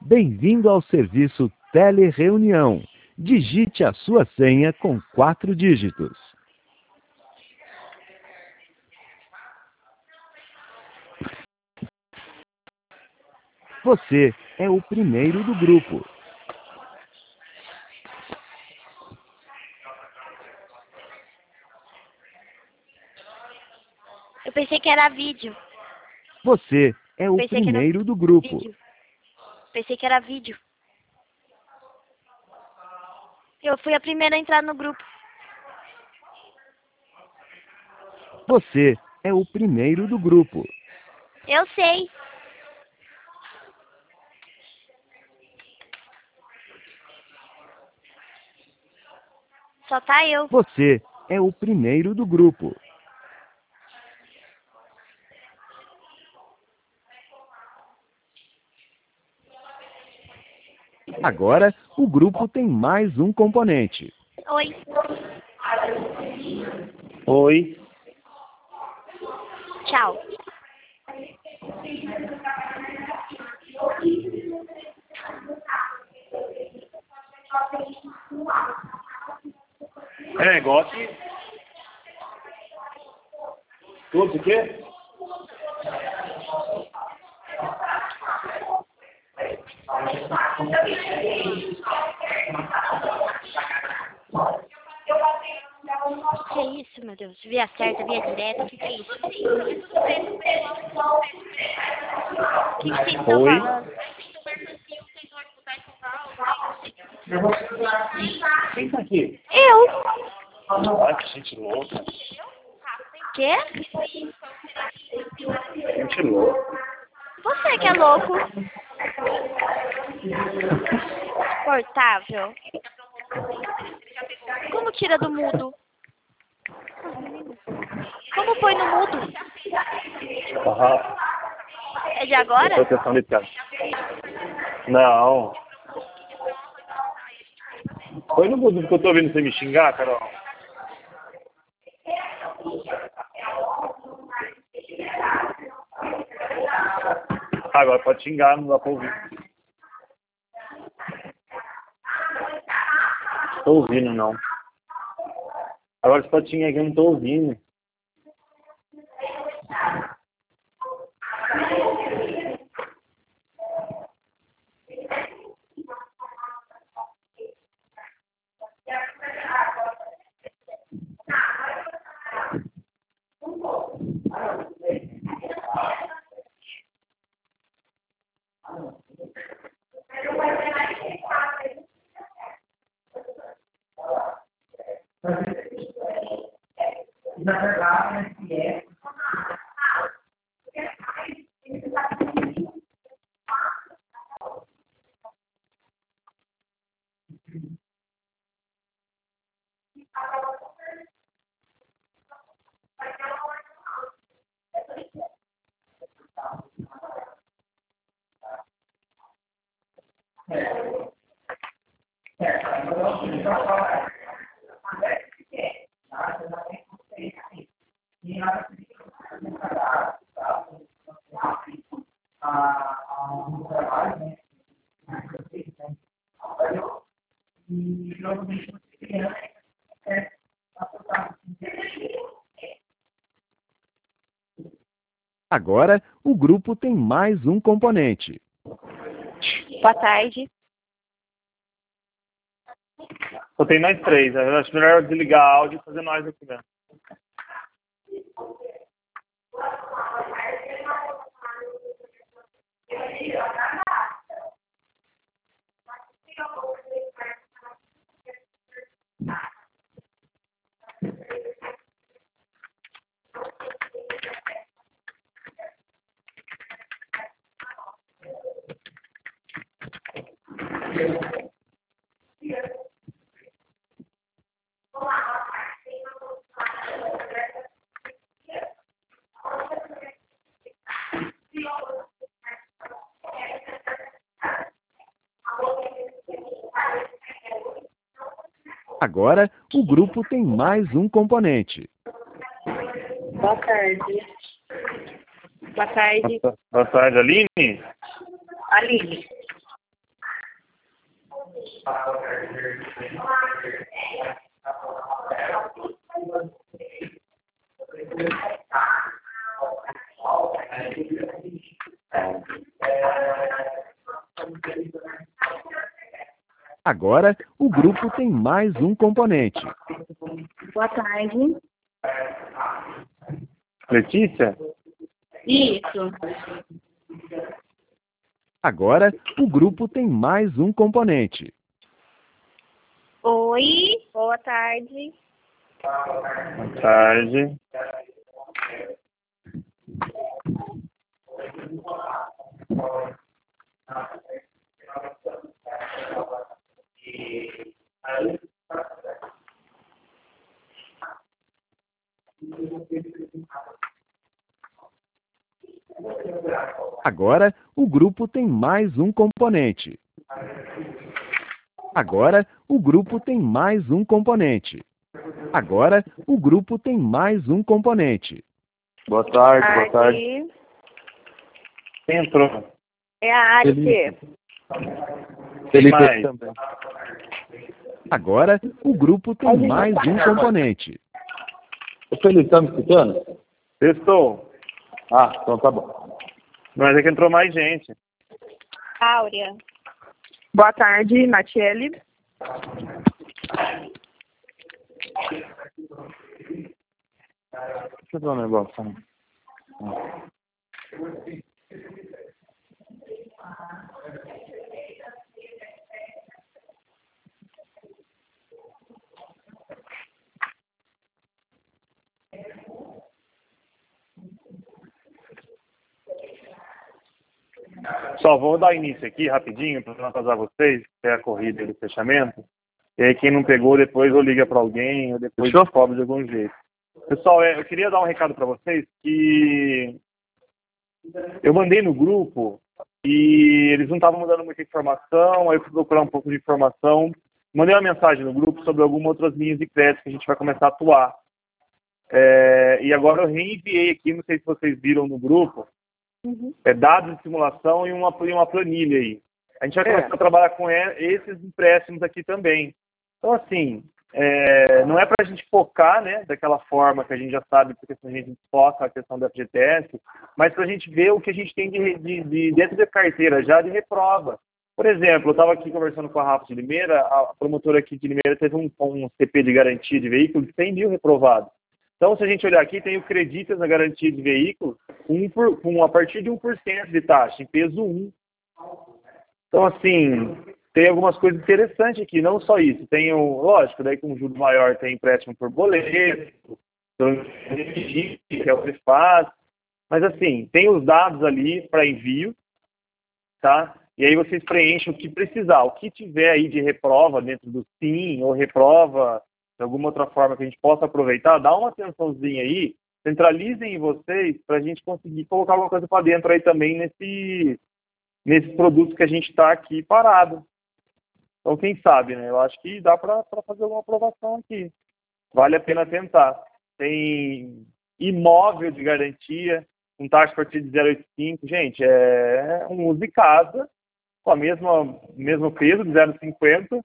Bem-vindo ao serviço Telereunião. Digite a sua senha com 4 dígitos. Você é o primeiro do grupo. Eu pensei que era vídeo. Você é o primeiro do grupo. Vídeo. Pensei que era vídeo. Eu fui a primeira a entrar no grupo. Você é o primeiro do grupo. Eu sei. Só tá eu. Você é o primeiro do grupo. Agora, o grupo tem mais um componente. Oi. Oi. Tchau. É negócio. Tudo o quê? Que é isso, meu Deus? Via certa, via direta, o que é isso? O que vocês estão Oi. falando? Quem tá aqui? Eu. Ah, que gente louca. Quê? Gente louca. Você que é louco. Portável. Como tira do mudo? Como põe no mudo? Aham. É de agora? Proteção de casa. Não. Foi no mundo que eu tô ouvindo você me xingar, Carol. Agora pode xingar, não dá pra ouvir. Tô ouvindo, não. Agora você pode xingar que eu não tô ouvindo. Agora, o grupo tem mais um componente. Boa tarde. Só tem mais 3. Eu acho melhor eu desligar áudio e fazer nós aqui mesmo. Agora, o grupo tem mais um componente. Boa tarde. Boa tarde, Boa tarde, Aline. Aline. Agora, o grupo tem mais um componente. Boa tarde. Letícia? Isso. Agora, o grupo tem mais um componente. Oi, boa tarde. Boa tarde. Agora, o grupo tem mais um componente. Agora, o grupo tem mais um componente. Agora, o grupo tem mais um componente. Boa tarde, boa tarde. Quem entrou? É a Ari. Felipe também. Agora, o grupo tem mais um componente. Ô Felipe, tá me escutando? Estou. Ah, então tá bom. Mas é que entrou mais gente. Áurea. Boa tarde, Natiele. Deixa eu ver um negócio. Né? Só vou dar início aqui rapidinho para não atrasar vocês, que é a corrida e o fechamento. E aí quem não pegou depois ou liga para alguém ou depois descobre de algum jeito. Pessoal, eu queria dar um recado para vocês que eu mandei no grupo e eles não estavam mandando muita informação, aí eu fui procurar um pouco de informação. Mandei uma mensagem no grupo sobre algumas outras linhas de crédito que a gente vai começar a atuar. E agora eu reenviei aqui, não sei se vocês viram no grupo, dados de simulação e uma planilha aí. A gente vai começar a trabalhar com esses empréstimos aqui também. Então, assim, não é para a gente focar, né, daquela forma que a gente já sabe, porque a gente foca a questão da FGTS, mas para a gente ver o que a gente tem de dentro da carteira já de reprova. Por exemplo, eu estava aqui conversando com a Rafa de Limeira, a promotora aqui de Limeira teve um CP de garantia de veículo de 100 mil reprovados. Então, se a gente olhar aqui, tem o Creditas na garantia de veículo a partir de 1% de taxa, em peso 1. Então, assim, tem algumas coisas interessantes aqui, não só isso. Tem, lógico, daí com um juro maior tem empréstimo por boleto, que é o que faz. Mas, assim, tem os dados ali para envio, tá? E aí vocês preenchem o que precisar. O que tiver aí de reprova dentro do SIM, ou reprova de alguma outra forma que a gente possa aproveitar, dá uma atençãozinha aí, centralizem em vocês para a gente conseguir colocar alguma coisa para dentro aí também nesses produtos que a gente está aqui parado. Então, quem sabe, né? Eu acho que dá para fazer alguma aprovação aqui. Vale a pena tentar. Tem imóvel de garantia, com taxa a partir de 0,85. Gente, é um uso de casa, com a mesmo peso, de 0,50.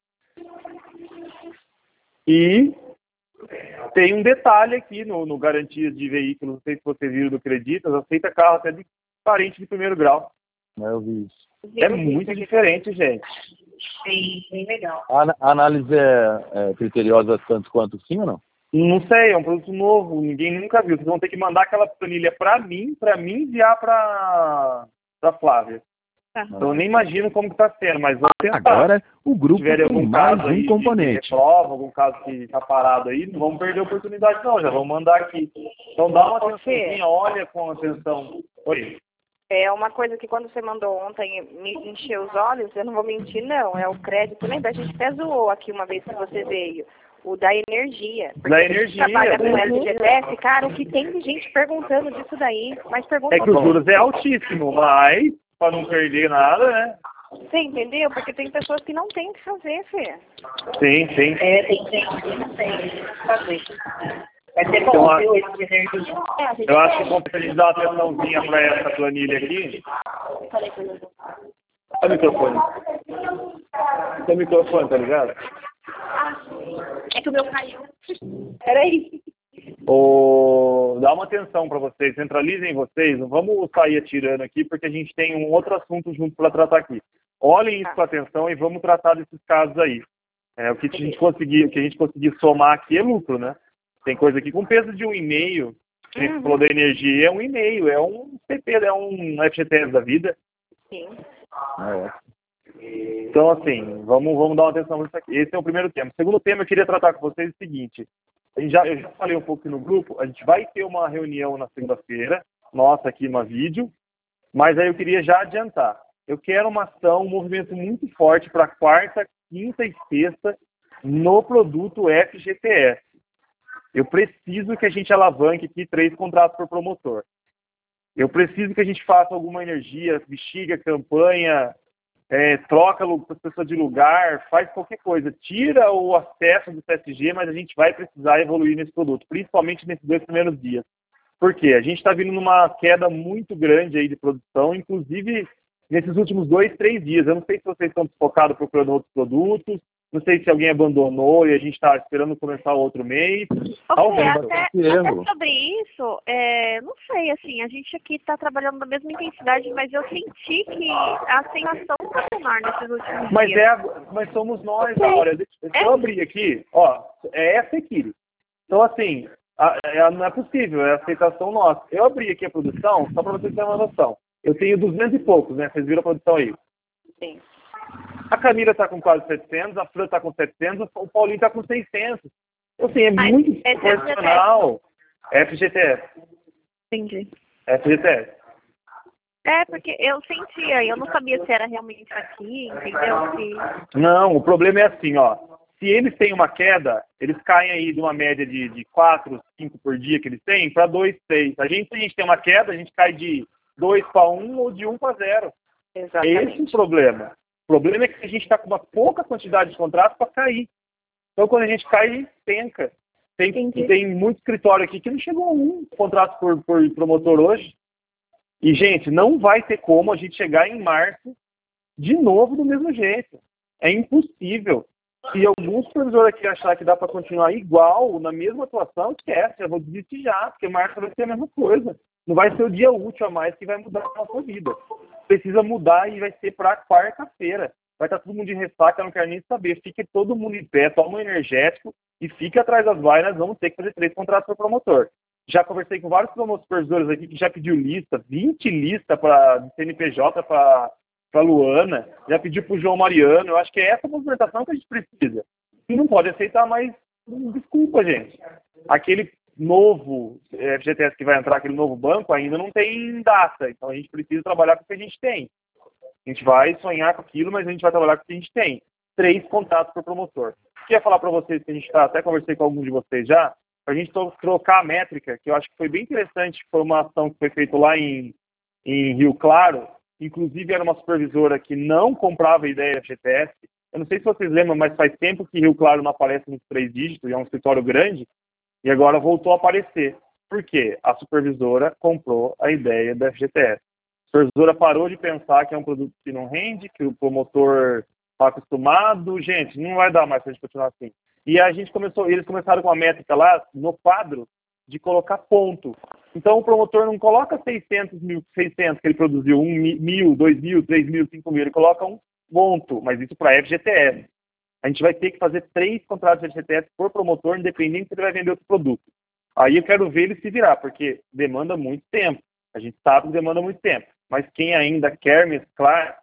E tem um detalhe aqui no garantias de veículos, não sei se vocês viram do Creditas, aceita carro até de parente de primeiro grau. Eu vi isso. É muito diferente, gente. Sim, bem legal. A análise é criteriosa tanto quanto sim ou não? Não sei, é um produto novo, ninguém nunca viu. Vocês vão ter que mandar aquela planilha para mim enviar para Flávia. Então eu nem imagino como que está sendo, mas vamos tentar. Agora, o grupo tem algum mais caso aí um componente. de reprova, algum caso que está parado aí, não vamos perder a oportunidade não, já vamos mandar aqui. Então dá uma atençãozinha, olha com atenção. Oi. É uma coisa que quando você mandou ontem me encheu os olhos, eu não vou mentir não, é o crédito. Lembra? A gente até zoou aqui uma vez que você veio. O da energia. Porque Da a gente energia. trabalha com FGTS, cara, o que tem de gente perguntando disso daí, mas pergunta É que os juros é altíssimo, mas para não perder nada, né? Você entendeu? Porque tem pessoas que não têm o que fazer, Fê. Sim. Tem gente que não tem o que fazer. Vai ser Então, bom, viu, esse de energia. Eu acho que compensa a gente dar uma atençãozinha para essa planilha aqui. Olha o microfone. Seu microfone, tá ligado? É que o meu caiu. Peraí. Dá uma atenção para vocês, centralizem vocês, não vamos sair atirando aqui, porque a gente tem um outro assunto junto para tratar aqui. Olhem isso com atenção e vamos tratar desses casos aí. O que a gente conseguir somar aqui é lucro, né? Tem coisa aqui com peso de 1,5. A gente falou da energia, é 1,5, é um CP, é um FGTS da vida. Sim. Então, assim, vamos dar uma atenção nisso aqui. Esse é o primeiro tema. O segundo tema, eu queria tratar com vocês o seguinte. Eu já falei um pouco aqui no grupo, a gente vai ter uma reunião na segunda-feira, nossa aqui no vídeo, mas aí eu queria já adiantar. Eu quero uma ação, um movimento muito forte para quarta, quinta e sexta no produto FGTS. Eu preciso que a gente alavanque aqui 3 contratos por promotor. Eu preciso que a gente faça alguma energia, bexiga, campanha, troca as pessoas de lugar, faz qualquer coisa. Tira o acesso do CSG, mas a gente vai precisar evoluir nesse produto, principalmente nesses 2 primeiros dias. Por quê? A gente está vindo numa queda muito grande aí de produção, inclusive nesses últimos 2, 3 dias. Eu não sei se vocês estão focados procurando outros produtos, não sei se alguém abandonou e a gente está esperando começar o outro mês. Até sobre isso, não sei, assim, a gente aqui está trabalhando na mesma intensidade, mas eu senti que a aceitação está menor nesses últimos dias. Mas somos nós, Laura. Deixa eu abrir aqui, ó, é essa aqui. Então, assim, não é possível, é a aceitação nossa. Eu abri aqui a produção, só para vocês terem uma noção. Eu tenho 200 e poucos, né? Vocês viram a produção aí? Sim. A Camila está com quase 700, a Fran está com 700, o Paulinho está com 600. Então, assim, é muito proporcional. FGTS. Entendi. FGTS. Porque eu sentia, eu não sabia se era realmente aqui, entendeu? Não, o problema é assim, ó. Se eles têm uma queda, eles caem aí de uma média de 4, 5 por dia que eles têm para 2, 3. Se a gente tem uma queda, a gente cai de 2 para 1 ou de 1 para 0. Exatamente. Esse é o problema. O problema é que a gente está com uma pouca quantidade de contratos para cair. Então, quando a gente cai, penca. Tem muito escritório aqui que não chegou a 1 contrato por promotor hoje. E, gente, não vai ter como a gente chegar em março de novo do mesmo jeito. É impossível. Se algum supervisor aqui achar que dá para continuar igual, na mesma atuação, esquece. Eu vou desistir já, porque março vai ser a mesma coisa. Não vai ser o dia útil a mais que vai mudar a nossa vida. Precisa mudar e vai ser para quarta-feira. Vai estar todo mundo de ressaca, eu não quero nem saber. Fique todo mundo em pé, toma um energético e fique atrás das vaias. Vamos ter que fazer 3 contratos por promotor. Já conversei com vários supervisores aqui que já pediu lista, 20 listas para CNPJ para Luana, já pediu para o João Mariano. Eu acho que é essa movimentação que a gente precisa. E não pode aceitar mais desculpa, gente. Aquele novo FGTS que vai entrar, aquele novo banco, ainda não tem data. Então a gente precisa trabalhar com o que a gente tem. A gente vai sonhar com aquilo, mas a gente vai trabalhar com o que a gente tem. 3 contratos por promotor. Queria falar para vocês que a gente até conversei com alguns de vocês já, para a gente trocar a métrica, que eu acho que foi bem interessante, foi uma ação que foi feita lá em Rio Claro. Inclusive era uma supervisora que não comprava ideia FGTS. Eu não sei se vocês lembram, mas faz tempo que Rio Claro não aparece nos 3 dígitos, e é um escritório grande, e agora voltou a aparecer. Por quê? A supervisora comprou a ideia da FGTS. A supervisora parou de pensar que é um produto que não rende, que o promotor está acostumado. Gente, não vai dar mais para a gente continuar assim. E eles começaram com a métrica lá, no quadro, de colocar ponto. Então o promotor não coloca 600 que ele produziu, 1.000, 2.000, 3.000, 5.000, ele coloca um ponto, mas isso para FGTS. A gente vai ter que fazer 3 contratos de FGTS por promotor, independente se ele vai vender outro produto. Aí eu quero ver ele se virar, porque demanda muito tempo. A gente sabe que demanda muito tempo. Mas quem ainda quer mesclar,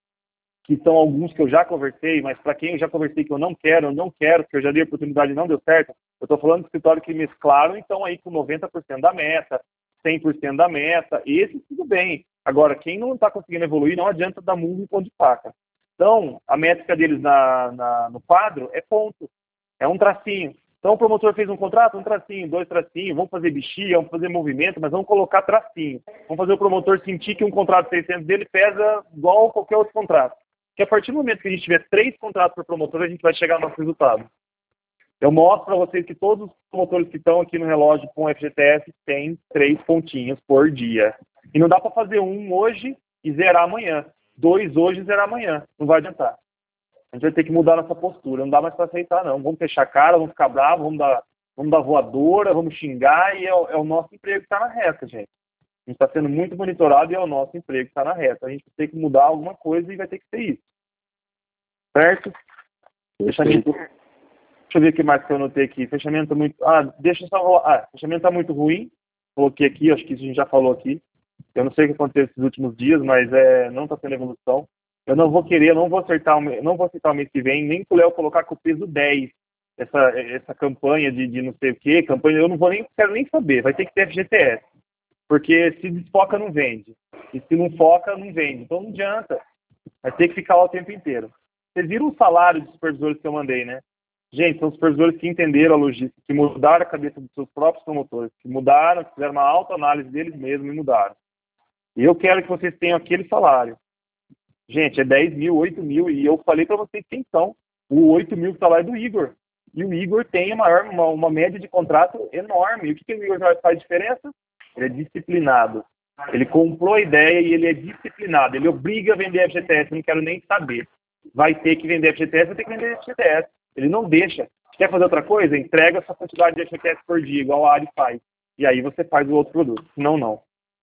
que são alguns que eu já conversei, mas para quem eu já conversei que eu não quero, porque eu já dei a oportunidade e não deu certo, eu estou falando do escritório que mesclaram, então aí com 90% da meta, 100% da meta, esse tudo bem. Agora, quem não está conseguindo evoluir, não adianta dar murro em pão de faca. Então, a métrica deles no quadro é ponto, é um tracinho. Então, o promotor fez um contrato, um tracinho, 2 tracinhos, vamos fazer bexiga, vamos fazer movimento, mas vamos colocar tracinho. Vamos fazer o promotor sentir que um contrato de 600 dele pesa igual a qualquer outro contrato. Que a partir do momento que a gente tiver 3 contratos por promotor, a gente vai chegar no nosso resultado. Eu mostro para vocês que todos os promotores que estão aqui no relógio com FGTS têm 3 pontinhos por dia. E não dá para fazer 1 hoje e zerar amanhã. 2 hoje e zerar amanhã. Não vai adiantar. A gente vai ter que mudar nossa postura. Não dá mais para aceitar, não. Vamos fechar a cara, vamos ficar bravos, vamos dar voadora, vamos xingar e é o nosso emprego que está na reta, gente. A gente está sendo muito monitorado e é o nosso emprego que está na reta. A gente vai ter que mudar alguma coisa e vai ter que ser isso. Certo? Fechamento. Deixa eu ver o que mais que eu anotei aqui. Fechamento muito... fechamento está muito ruim. Coloquei aqui, acho que isso a gente já falou aqui. Eu não sei o que aconteceu esses últimos dias, mas não está tendo evolução. Eu não vou aceitar o mês que vem, nem que o Léo colocar com o peso 10. Essa campanha de não sei o que, eu não quero nem saber. Vai ter que ter FGTS. Porque se desfoca, não vende. E se não foca, não vende. Então não adianta. Vai ter que ficar lá o tempo inteiro. Vocês viram o salário dos supervisores que eu mandei, né? Gente, são supervisores que entenderam a logística, que mudaram a cabeça dos seus próprios promotores, que mudaram, que fizeram uma autoanálise deles mesmos e mudaram. E eu quero que vocês tenham aquele salário. Gente, é 10 mil, 8 mil, e eu falei para vocês quem são. O 8 mil que está lá é do Igor. E o Igor tem uma média de contrato enorme. E o que o Igor faz diferença? Ele é disciplinado. Ele comprou a ideia e ele é disciplinado. Ele obriga a vender FGTS, não quero nem saber. Vai ter que vender FGTS, vai ter que vender FGTS. Ele não deixa. Quer fazer outra coisa? Entrega essa quantidade de FGTS por dia, igual a Ari faz. E aí você faz o outro produto. Não.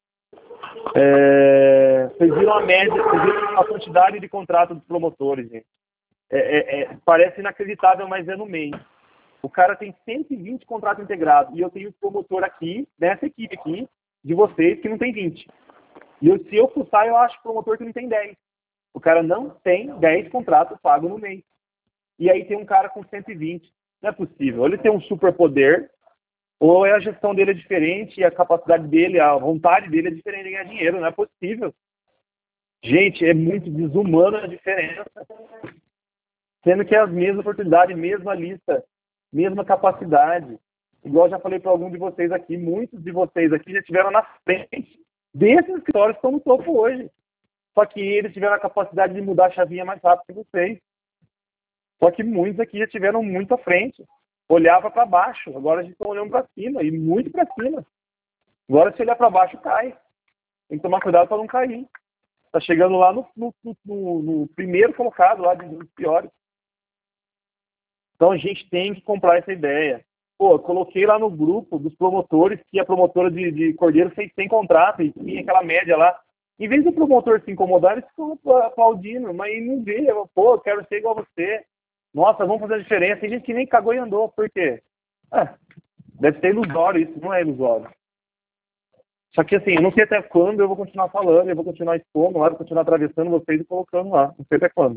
Vocês viram a média, vocês viram a quantidade de contratos dos promotores, gente. Parece inacreditável, mas é no mês. O cara tem 120 contratos integrados. E eu tenho promotor aqui, nessa equipe aqui, de vocês, que não tem 20. E se eu fuçar, eu acho promotor que não tem 10. O cara não tem 10 contratos pagos no mês. E aí tem um cara com 120. Não é possível. Ou ele tem um superpoder, ou a gestão dele é diferente, e a capacidade dele, a vontade dele é diferente de ganhar dinheiro. Não é possível. Gente, é muito desumano a diferença. Sendo que é as mesmas oportunidades, mesma lista, mesma capacidade. Igual eu já falei para algum de vocês aqui, muitos de vocês aqui já estiveram na frente desses escritórios que estão no topo hoje. Só que eles tiveram a capacidade de mudar a chavinha mais rápido que vocês. Só que muitos aqui já estiveram muito à frente. Olhava para baixo, agora a gente está olhando para cima, e muito para cima. Agora se olhar para baixo, cai. Tem que tomar cuidado para não cair. Está chegando lá no primeiro colocado, lá dos piores. Então a gente tem que comprar essa ideia. Pô, coloquei lá no grupo dos promotores que a promotora de Cordeiro fez 100 contratos e tinha aquela média lá. Em vez do promotor se incomodar, eles ficam aplaudindo, mas não vê. Pô, eu quero ser igual a você. Nossa, vamos fazer a diferença. Tem gente que nem cagou e andou. Por quê? Deve ser ilusório isso, não é ilusório. Só que assim, eu não sei até quando eu vou continuar falando, eu vou continuar expondo lá, vou continuar atravessando vocês e colocando lá. Não sei até quando.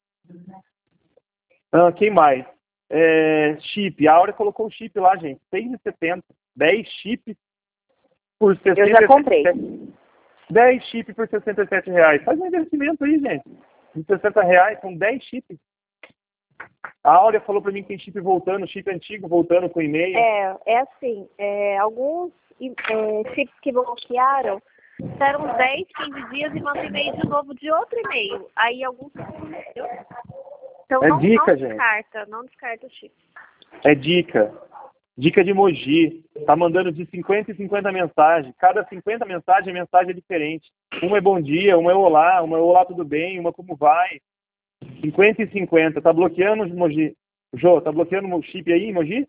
Quem mais? Chip. A Áurea colocou o chip lá, gente. 6,70. 10 chips por 67. Eu já comprei. 10 chips por R$67. Faz um investimento aí, gente. De R$60 com 10 chips. A Áurea falou para mim que tem chip voltando, chip antigo voltando com e-mail. É assim, alguns chips que bloquearam deram uns 10, 15 dias e mandam e-mail de novo de outro e-mail. Aí alguns... Então não descarta o chip. É dica. Dica de Mogi. Tá mandando de 50 em 50 mensagens. Cada 50 mensagens, a mensagem é diferente. Uma é bom dia, uma é olá tudo bem, uma como vai. 50 e 50. Tá bloqueando, Mogi? Jô, tá bloqueando o chip aí, Mogi?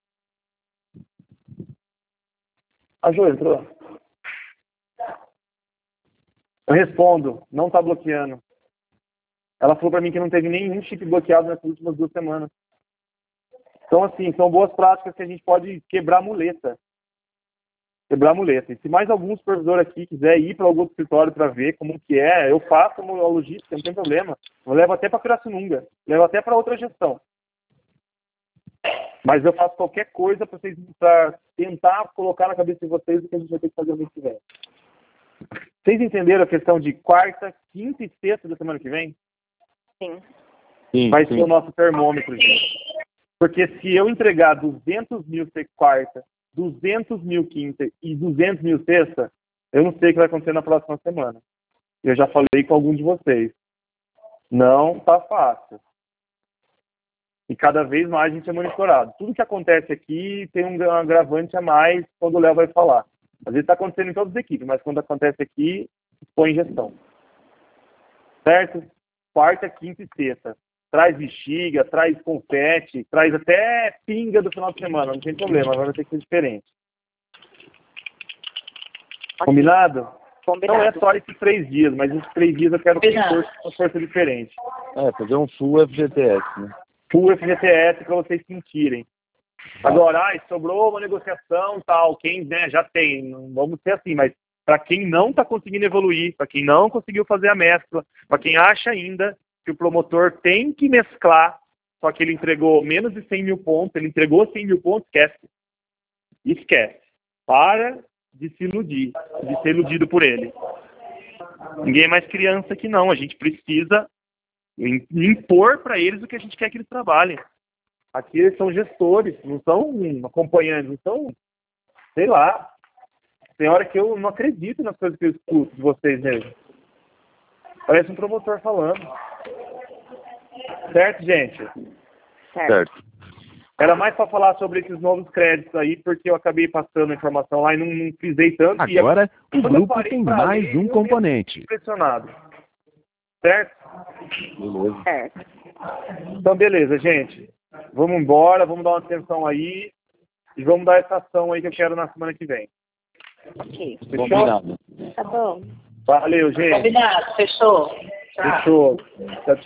A Jô entrou. Eu respondo. Não tá bloqueando. Ela falou para mim que não teve nenhum chip bloqueado nessas últimas 2 semanas. Então, assim, são boas práticas que a gente pode quebrar a muleta. E se mais algum supervisor aqui quiser ir para algum escritório para ver como que é, eu faço a logística, não tem problema. Eu levo até para Pirassununga, levo até para outra gestão. Mas eu faço qualquer coisa para tentar colocar na cabeça de vocês o que a gente vai ter que fazer no mês que vem. Vocês entenderam a questão de quarta, quinta e sexta da semana que vem? Sim. Vai ser o nosso termômetro, gente. Porque se eu entregar 200 mil quarta, 200 mil quinta e 200 mil sexta, eu não sei o que vai acontecer na próxima semana. Eu já falei com algum de vocês. Não tá fácil. E cada vez mais a gente é monitorado. Tudo que acontece aqui tem um agravante a mais quando o Léo vai falar. Às vezes está acontecendo em todas as equipes, mas quando acontece aqui, expõe em gestão. Certo? Quarta, quinta e sexta. traz bexiga, traz confete, traz até pinga do final de semana, não tem problema, agora vai ter que ser diferente. Combinado? Combinado. Não é só esses 3 dias, mas esses 3 dias eu quero uma força diferente. Fazer um full FGTS, né? Full FGTS para vocês sentirem. Agora, sobrou uma negociação, tal, quem, né, já tem, não vamos ser assim, mas para quem não está conseguindo evoluir, para quem não conseguiu fazer a mescla, para quem acha ainda que o promotor tem que mesclar, só que ele entregou menos de 100 mil pontos, ele entregou 100 mil pontos, esquece. Para de se iludir, de ser iludido por ele. Ninguém é mais criança que não, a gente precisa impor para eles o que a gente quer que eles trabalhem. Aqui eles são gestores, não são acompanhantes, não são, sei lá. Tem hora que eu não acredito nas coisas que eu escuto de vocês mesmo. Parece um promotor falando. Certo, gente? Certo. Era mais para falar sobre esses novos créditos aí, porque eu acabei passando a informação lá e não frisei tanto. Agora, o grupo tem mais um componente. Impressionado. Certo? Beleza. Certo. Então, beleza, gente. Vamos embora, vamos dar uma atenção aí e vamos dar essa ação aí que eu quero na semana que vem. Ok. Fechou? Combinado. Tá bom. Valeu, gente. Combinado. Fechou. Tchau. Fechou. Tchau, tchau.